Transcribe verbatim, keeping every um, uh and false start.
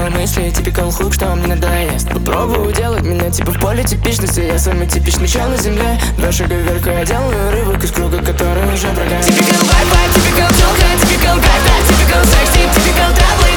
типикал мысли, типикал хук, что мне надоест. Попробую делать меня типа в поле типичности. Я самый типичный чел на земле. Два шага вверх, я делаю рывок из круга, который уже прогорел. Типикал вайп, типикал тёлка, типикал кайф, типикал секс, типикал трабл.